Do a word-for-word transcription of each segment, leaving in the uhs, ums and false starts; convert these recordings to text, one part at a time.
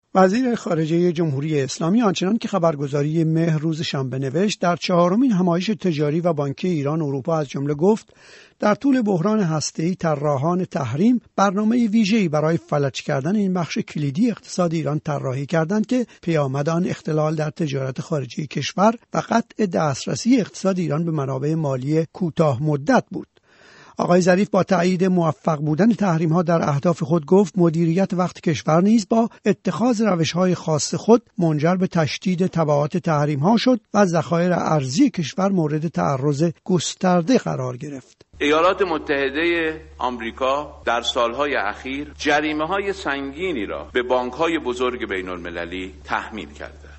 وزیر خارجه جمهوری اسلامی آنچنان که خبرگزاری مهر روز شنبه نوشت، در چهارمین همایش تجاری و بانکی ایران اروپا از جمله گفت در طول بحران هسته‌ای طراحان تحریم برنامه ویژه‌ای برای فلج کردن این بخش کلیدی اقتصاد ایران طراحی کردند که پیامد آن اختلال در تجارت خارجی کشور و قطع دسترسی اقتصاد ایران به منابع مالی کوتاه مدت بود. آقای ظریف با تایید موفق بودن تحریم‌ها در اهداف خود گفت مدیریت وقت کشور نیز با اتخاذ روش‌های خاص خود منجر به تشدید تبعات تحریم‌ها شد و ذخایر ارزی کشور مورد تعرض گسترده قرار گرفت. ایالات متحده آمریکا در سالهای اخیر جریمه‌های سنگینی را به بانک‌های بزرگ بین‌المللی تحمیل کرده.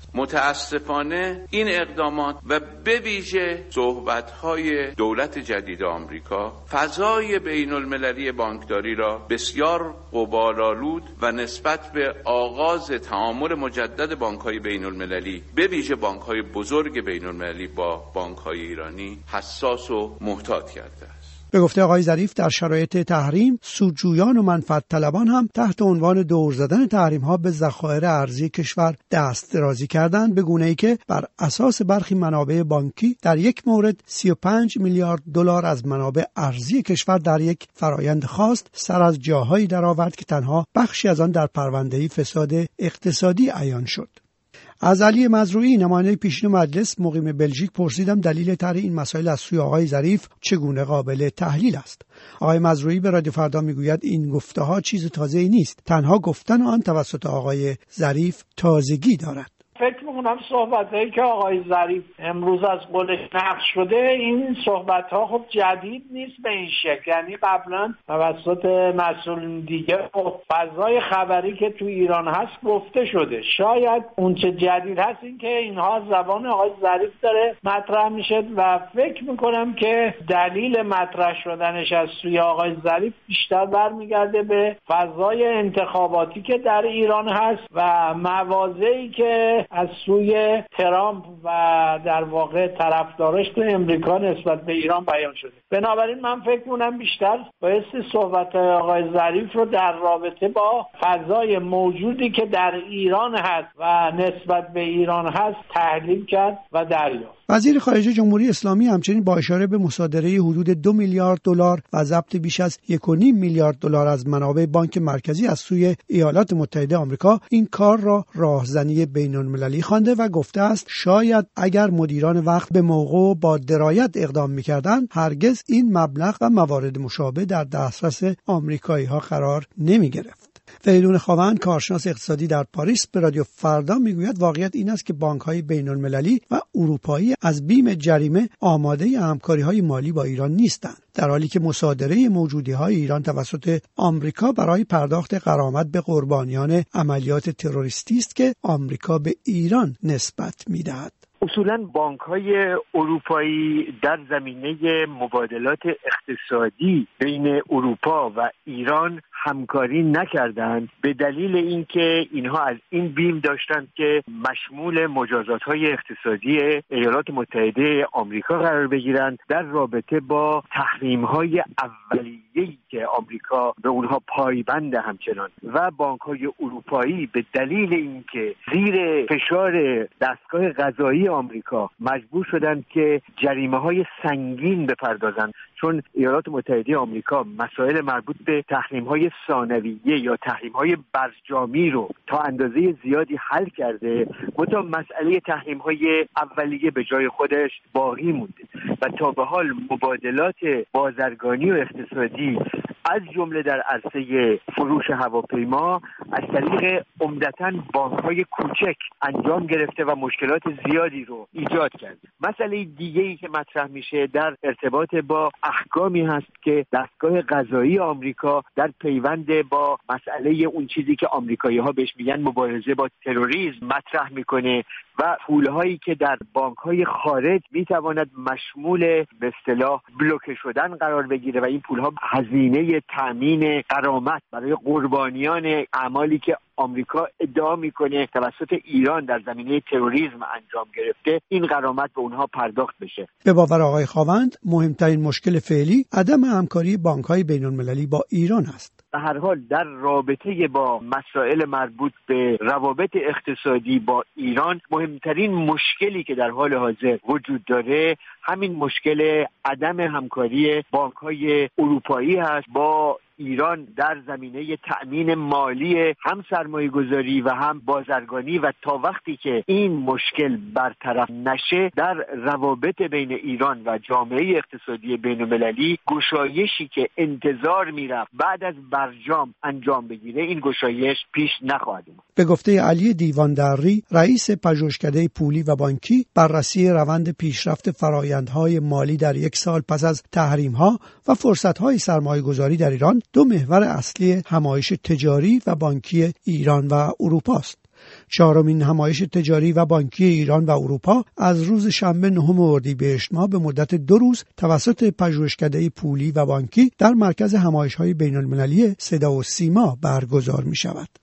متاسفانه این اقدامات و به ویژه صحبت‌های دولت جدید آمریکا فضای بین‌المللی بانکداری را بسیار غبارآلود و نسبت به آغاز تعامل مجدد بانک‌های بین‌المللی به ویژه بانک‌های بزرگ بین‌المللی با بانک‌های ایرانی حساس و محتاط کرده است. به گفته آقای ظریف در شرایط تحریم سودجویان و منفعت طلبان هم تحت عنوان دور زدن تحریم ها به ذخایر ارزی کشور دست درازی کردند، به گونه‌ای که بر اساس برخی منابع بانکی در یک مورد سی و پنج میلیارد دلار از منابع ارزی کشور در یک فرایند خاص سر از جاهایی درآورد که تنها بخشی از آن در پرونده‌ای فساد اقتصادی عیان شد. از علی مزروعی نماینده پیشین مجلس مقیم بلژیک پرسیدم دلیل طرح این مسائل از سوی آقای ظریف چگونه قابل تحلیل است. آقای مزروعی به رادیو فردا میگوید این گفته‌ها چیز تازه‌ای نیست، تنها گفتن آن توسط آقای ظریف تازگی دارد. فکر میکنم صحبت‌هایی که آقای ظریف امروز از قولش نقل شده این صحبت‌ها خب جدید نیست به این شکل، یعنی قبلا توسط مسئولین دیگه فضای خبری که تو ایران هست گفته شده. شاید اون چه جدید هست این که اینها از زبان آقای ظریف داره مطرح میشه و فکر میکنم که دلیل مطرح شدنش از سوی آقای ظریف بیشتر برمیگرده به فضای انتخاباتی که در ایران هست و مواضعی که از سوی ترامپ و در واقع طرفدارش تو امریکا نسبت به ایران بیان شده. بنابراین من فکر می‌کنم بیشتر باید صحبت آقای ظریف رو در رابطه با فضای موجودی که در ایران هست و نسبت به ایران هست تحلیل کرد و دریافت. وزیر خارجه جمهوری اسلامی همچنین با اشاره به مصادره حدود دو میلیارد دلار و ضبط بیش از یک و نیم میلیارد دلار از منابع بانک مرکزی از سوی ایالات متحده آمریکا این کار را راهزنی بین‌المللی خوانده و گفته است شاید اگر مدیران وقت به موقع و با درایت اقدام می‌کردند هرگز این مبلغ و موارد مشابه در دسترس آمریکایی‌ها قرار نمی‌گرفت. فریدون خاوند کارشناس اقتصادی در پاریس به رادیو فردا میگوید واقعیت این است که بانک‌های بین‌المللی و اروپایی از بیم جریمه آماده همکاری‌های مالی با ایران نیستند، در حالی که مصادره موجودی‌های ایران توسط آمریکا برای پرداخت غرامت به قربانیان عملیات تروریستی است که آمریکا به ایران نسبت می‌دهد. اصولاً بانک‌های اروپایی در زمینه مبادلات اقتصادی بین اروپا و ایران همکاری نکردند به دلیل اینکه اینها از این بیم داشتند که مشمول مجازات‌های اقتصادی ایالات متحده آمریکا قرار بگیرند در رابطه با تحریم‌های اولیه‌ای که آمریکا به اونها پایبند همچنان و بانک‌های اروپایی به دلیل اینکه زیر فشار دستگاه قضایی آمریکا مجبور شدند که جریمه‌های سنگین بپردازند، چون ایالات متحده آمریکا مسائل مربوط به تحریم‌های ثانویه یا تحریم‌های برجامی رو تا اندازه زیادی حل کرده، منتها مسئله تحریم‌های اولیه به جای خودش باقی مونده و تا به حال مبادلات بازرگانی و اقتصادی از جمله در عرصه فروش هواپیما از طریق عمدتاً بانک‌های کوچک انجام گرفته و مشکلات زیادی رو ایجاد کرد. مسئله دیگه‌ای که مطرح میشه در ارتباط با احکامی هست که دستگاه قضایی آمریکا در پیوند با مسئله اون چیزی که آمریکایی‌ها بهش میگن مبارزه با تروریسم مطرح میکنه و پول‌هایی که در بانک‌های خارج میتواند مشمول به اصطلاح بلوکه شدن قرار بگیره و این پول‌ها هزینه تامین غرامت برای قربانیان اعمالی که آمریکا ادعا میکنه توسط ایران در زمینه تروریسم انجام گرفته، این غرامت به اونها پرداخت بشه. به باور آقای خاوند مهمترین مشکل فعلی عدم همکاری بانک‌های بین‌المللی با ایران است. به هر حال در رابطه با مسائل مربوط به روابط اقتصادی با ایران مهمترین مشکلی که در حال حاضر وجود داره همین مشکل عدم همکاری بانک‌های اروپایی هست با ایران در زمینه تأمین مالی هم سرمایه‌گذاری و هم بازرگانی و تا وقتی که این مشکل برطرف نشه در روابط بین ایران و جامعه اقتصادی بین‌المللی گشایشی که انتظار میرفت بعد از برجام انجام بگیره این گشایش پیش نخواهد اومد. به گفته علی دیواندری رئیس پژوهشکده پولی و بانکی، بررسی روند پیشرفت فرآیندهای مالی در یک سال پس از تحریم‌ها و فرصت‌های سرمایه‌گذاری در ایران دو محور اصلی همایش تجاری و بانکی ایران و اروپا است. چهارمین همایش تجاری و بانکی ایران و اروپا از روز شنبه نهم اردیبهشت ماه به مدت دو روز توسط پژوهشکده پولی و بانکی در مرکز همایش‌های بین‌المللی صدا و سیما برگزار می‌شود.